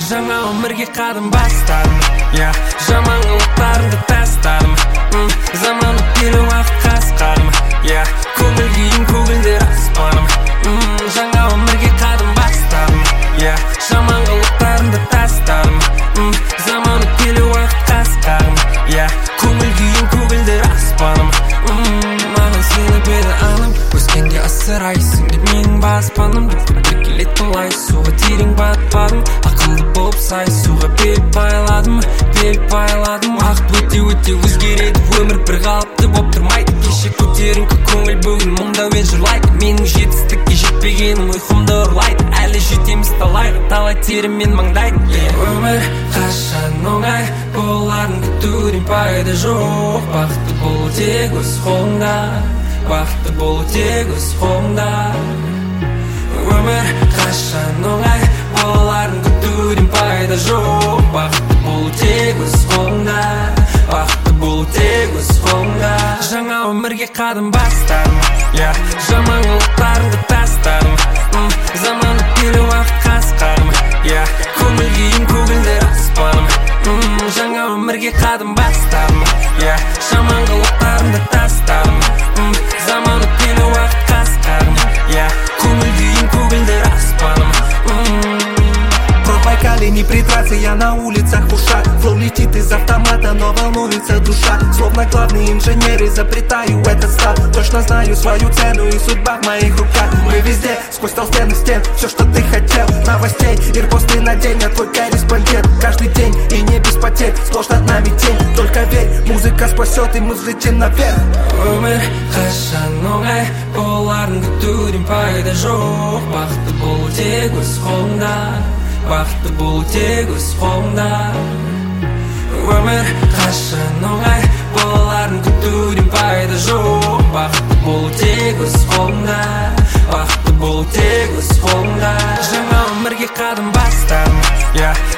Жаңа өмірге қадам бастадым, жаман қылықтарымды тастадым. Заман өтпелі уақыт қасқарым, көңіл күйім көгілдер аспаным. Жаңа өмірге қадам бастадым, жаман қылықтарымды тастадым. Заман өтпелі уақыт қасқарым, көңіл күйім көгілдер аспаным. Маған сеніп еді анам, өскенде асырайсың деп менің баспанымды. Бір келет олай суға терең батпадым, ақылды болып сайысуға бел байладым. Уақыт өте өзгереді, өмір бір қалыпты боп тұрмайды. Кеше көтеріңкі көңіл бүгін мұңдаумен жырлайды. Менің жетістікке жетпегенім ұйқымды ұрлайды. Әлі жетеміз талайға, талай теріммен маңдайды. Өмір қашан оңай, боларын күтуден пайда жоқ. Бақытты болу тек өз қолыңда, бақытты болу тек өз қолыңда. Өмір қашан оңай, боларын күтуден пайда жоқ. Бақытты болу тек өз қолыңда, бақытты болу тек өз қолыңда. Жаңа өмірге қадам бастадым, жаман қылықтарымды тастадым. Заман өтпелі уақыт қасқарым, көңіл күйім көгілдер аспаным. Жаңа өмірге қадам бастадым, жаман қылықтарымды тастадым. Заман өтпелі уақыт қасқарым, көңіл күйім көгілдер аспаным. Пробайкали не придраться, я на улицах в ушах. Флоу летит из автомата, но волнуется душа. Словно главный инженер, изобретаю этот став. Точно знаю свою цену и судьба в моих руках. Мы везде, сквозь толстенных стен, все, что ты хотел. Новостей, ирпосты на день, я твой корреспондент. Каждый день и не без потерь, сплошь над нами тень. Только верь, музыка спасет и мы взлетим наверх. Өмір қашан оңай, боларын күтуден пайда жоқ. Бақытты болу тек өз қолыңда, бақытты болу тек өз қолыңда. Өмір қашан оңай, боларын күтуден пайда жоқ. Бақытты болу тек өз қолыңда, бақытты болу тек өз қолыңда. Жаңа өмірге қадам бастадым,